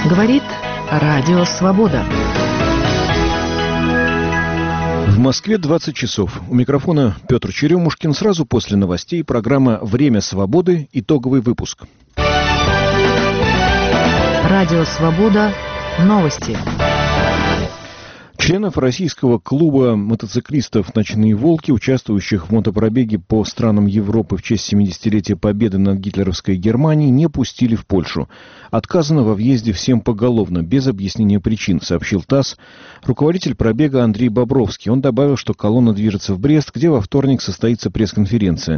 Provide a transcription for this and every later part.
Говорит Радио Свобода. В Москве 20 часов. У микрофона Петр Черемушкин. Сразу после новостей программа «Время свободы». Итоговый выпуск. Радио Свобода. Новости. Членов российского клуба мотоциклистов «Ночные волки», участвующих в мотопробеге по странам Европы в честь 70-летия победы над гитлеровской Германией, не пустили в Польшу. Отказано во въезде всем поголовно, без объяснения причин, сообщил ТАСС руководитель пробега Андрей Бобровский. Он добавил, что колонна движется в Брест, где во вторник состоится пресс-конференция.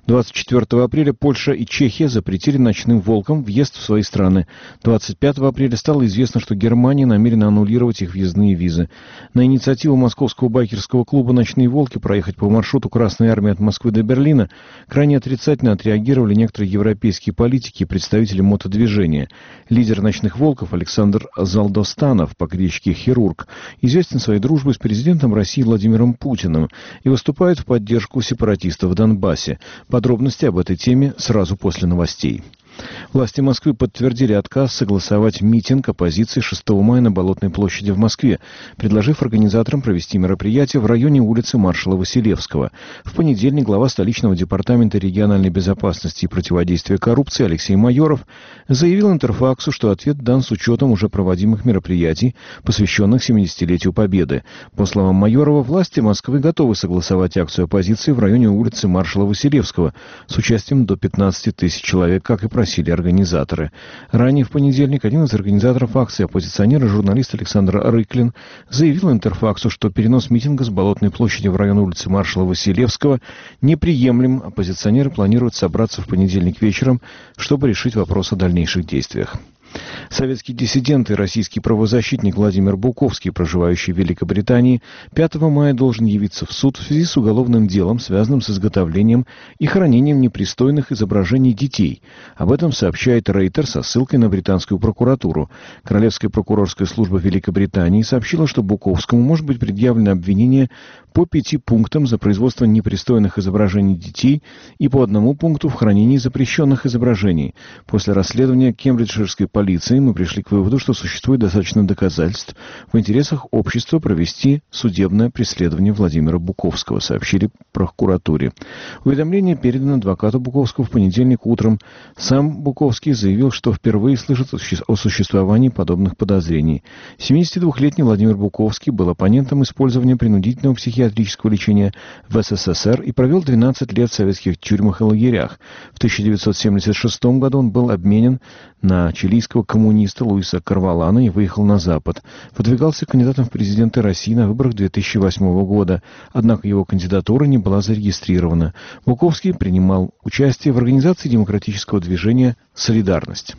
24 апреля Польша и Чехия запретили «Ночным волкам» въезд в свои страны. 25 апреля стало известно, что Германия намерена аннулировать их въездные визы. На инициативу московского байкерского клуба «Ночные волки» проехать по маршруту Красной Армии от Москвы до Берлина крайне отрицательно отреагировали некоторые европейские политики и представители мотодвижения. Лидер «Ночных волков» Александр Залдостанов, по кличке Хирург, известен своей дружбой с президентом России Владимиром Путиным и выступает в поддержку сепаратистов в Донбассе. Подробности об этой теме сразу после новостей. Власти Москвы подтвердили отказ согласовать митинг оппозиции 6 мая на Болотной площади в Москве, предложив организаторам провести мероприятие в районе улицы маршала Василевского. В понедельник глава столичного департамента региональной безопасности и противодействия коррупции Алексей Майоров заявил Интерфаксу, что ответ дан с учетом уже проводимых мероприятий, посвященных 70-летию Победы. По словам Майорова, власти Москвы готовы согласовать акцию оппозиции в районе улицы маршала Василевского с участием до 15 тысяч человек, как и просили организаторы. Ранее в понедельник один из организаторов акции, оппозиционер и журналист Александр Рыклин, заявил Интерфаксу, что перенос митинга с Болотной площади в район улицы маршала Василевского неприемлем. Оппозиционеры планируют собраться в понедельник вечером, чтобы решить вопрос о дальнейших действиях. Советский диссидент и российский правозащитник Владимир Буковский, проживающий в Великобритании, 5 мая должен явиться в суд в связи с уголовным делом, связанным с изготовлением и хранением непристойных изображений детей. Об этом сообщает Рейтер со ссылкой на британскую прокуратуру. Королевская прокурорская служба Великобритании сообщила, что Буковскому может быть предъявлено обвинение по 5 пунктам за производство непристойных изображений детей и по 1 пункту в хранении запрещенных изображений. После расследования кембриджширской полиции мы пришли к выводу, что существует достаточно доказательств в интересах общества провести судебное преследование Владимира Буковского, сообщили прокуратуре. Уведомление передано адвокату Буковского в понедельник утром. Сам Буковский заявил, что впервые слышит о существовании подобных подозрений. 72-летний Владимир Буковский был оппонентом использования принудительного психиатрического лечения в СССР и провел 12 лет в советских тюрьмах и лагерях. В 1976 году он был обменен на чилийского коммуниста Луиса Карвалана и выехал на Запад. Выдвигался кандидатом в президенты России на выборах 2008 года, однако его кандидатура не была зарегистрирована. Буковский принимал участие в организации демократического движения «Солидарность».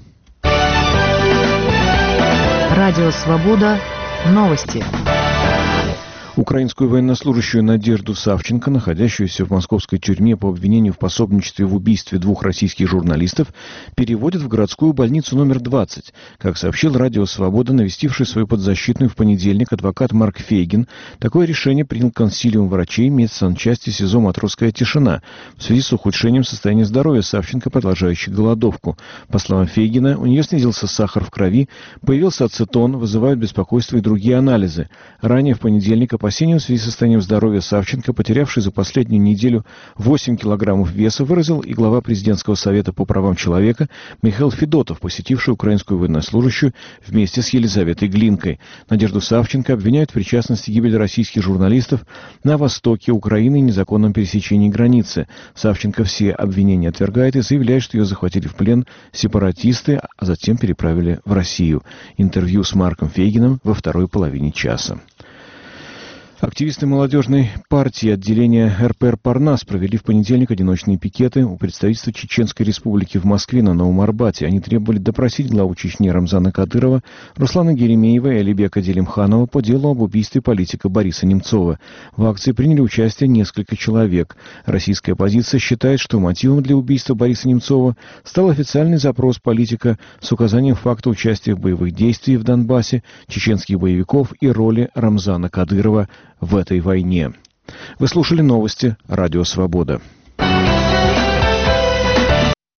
Радио Свобода. Новости. Украинскую военнослужащую Надежду Савченко, находящуюся в московской тюрьме по обвинению в пособничестве в убийстве 2 российских журналистов, переводят в городскую больницу номер 20. Как сообщил Радио Свобода, навестивший свою подзащитную в понедельник адвокат Марк Фейгин, такое решение принял консилиум врачей медсанчасти СИЗО «Матросская тишина» в связи с ухудшением состояния здоровья Савченко, продолжающей голодовку. По словам Фейгина, у нее снизился сахар в крови, появился ацетон, вызывают беспокойство и другие анализы. Ранее в понедельник опасения в связи с состоянием здоровья Савченко, потерявший за последнюю неделю 8 килограммов веса, выразил и глава президентского совета по правам человека Михаил Федотов, посетивший украинскую военнослужащую вместе с Елизаветой Глинкой. Надежду Савченко обвиняют в причастности к гибели российских журналистов на востоке Украины и незаконном пересечении границы. Савченко все обвинения отвергает и заявляет, что ее захватили в плен сепаратисты, а затем переправили в Россию. Интервью с Марком Фейгиным во второй половине часа. Активисты молодежной партии отделения РПР «Парнас» провели в понедельник одиночные пикеты у представительства Чеченской Республики в Москве на Новом Арбате. Они требовали допросить главу Чечни Рамзана Кадырова, Руслана Геремеева и Алибека Делимханова по делу об убийстве политика Бориса Немцова. В акции приняли участие несколько человек. Российская оппозиция считает, что мотивом для убийства Бориса Немцова стал официальный запрос политика с указанием факта участия в боевых действиях в Донбассе, чеченских боевиков и роли Рамзана Кадырова в этой войне. Вы слушали новости «Радио Свобода».